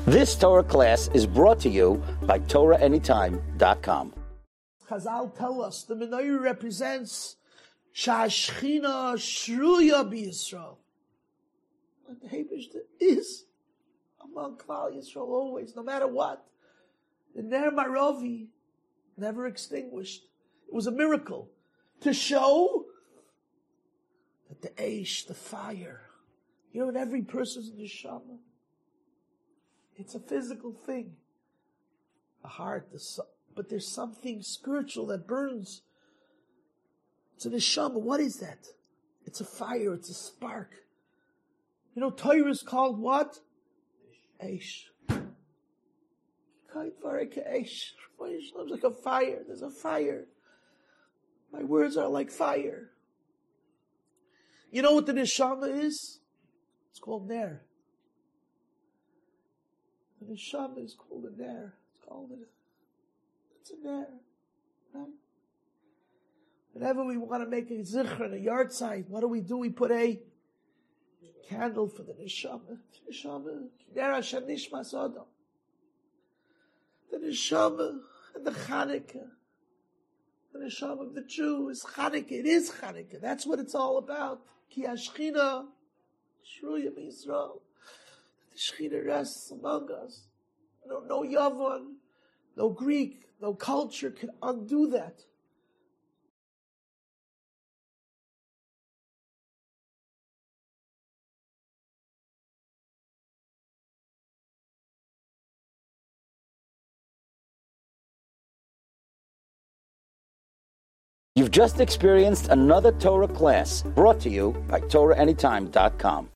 This Torah class is brought to you by TorahAnytime.com. Chazal tell us the menorah represents Shashchina Shruya B'Yisrael. And the Hebishter is among Klal Yisrael always, no matter what. The Ner Maravi never extinguished. It was a miracle to show that the Eish, the fire, in every person's neshama. It's a physical thing, a heart, but there's something spiritual that burns. It's a neshama. What is that? It's a fire. It's a spark. Torah is called what? Eish. Eish. It's like a fire. There's a fire. My words are like fire. You know what the neshama is? It's called ner. The neshama is called a ner. It's a ner. Right? Whenever we want to make a zichron, a yard sign, what do? We put a candle for the neshama. The neshama, ner Hashem nishmas adam. The neshama and the Chanukah. The neshama of the Jew is Chanukah. It is Chanukah. That's what it's all about. Ki Ashchina Shruya B'Yisrael. The Shechina rests among us. No Yavon, no Greek, no culture can undo that. You've just experienced another Torah class brought to you by TorahAnytime.com.